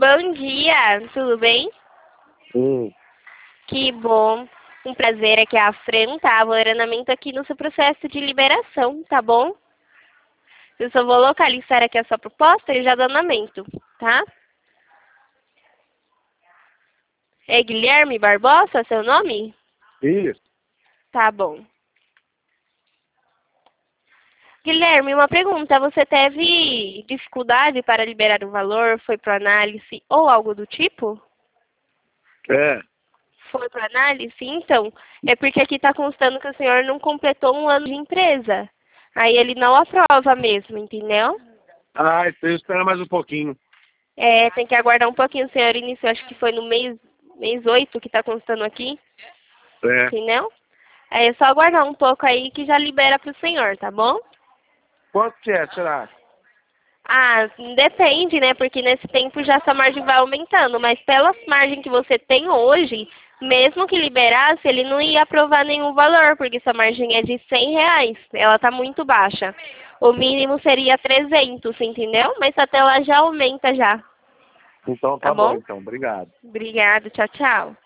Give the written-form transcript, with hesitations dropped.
Bom dia, tudo bem? Que bom. Um prazer, aqui é a Fran, tá? Vou ordenamento aqui no seu processo de liberação, tá bom? Eu só vou localizar aqui a sua proposta e já dou andamento, tá? É Guilherme Barbosa, seu nome? Isso. Tá bom. Guilherme, uma pergunta. Você teve dificuldade para liberar o valor? Foi para análise ou algo do tipo? É. Foi para análise? Então, é porque aqui está constando que o senhor não completou um ano de empresa. Aí ele não aprova mesmo, entendeu? Ah, então espera mais um pouquinho. É, tem que aguardar um pouquinho. O senhor iniciou, acho que foi no mês 8 que está constando aqui, É. entendeu? Aí é só aguardar um pouco aí que já libera para o senhor, tá bom? Quanto que é, será? Ah, depende, né? Porque nesse tempo já essa margem vai aumentando. Mas pela margem que você tem hoje, mesmo que liberasse, ele não ia aprovar nenhum valor, porque essa margem é de R$ 100. Ela tá muito baixa. O mínimo seria 300, entendeu? Mas até lá já aumenta já. Então Tá tá bom, bom? então. Obrigado. Obrigada. Tchau, tchau.